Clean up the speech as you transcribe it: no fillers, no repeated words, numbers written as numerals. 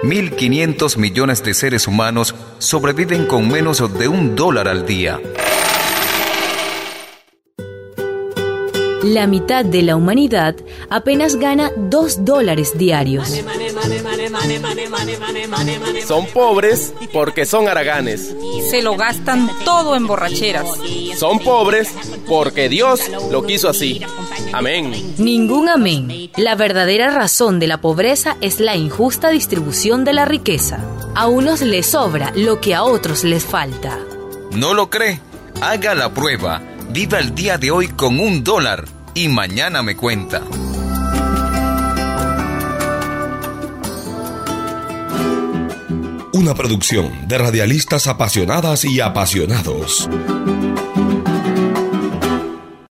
1.500 millones de seres humanos sobreviven con menos de $1 al día. La mitad de la humanidad apenas gana $2 diarios. Son pobres porque son haraganes. Se lo gastan todo en borracheras. Son pobres porque Dios lo quiso así. Amén. Ningún amén. La verdadera razón de la pobreza es la injusta distribución de la riqueza. A unos les sobra lo que a otros les falta. ¿No lo cree? Haga la prueba. Viva el día de hoy con $1 y mañana me cuenta. Una producción de radialistas apasionadas y apasionados.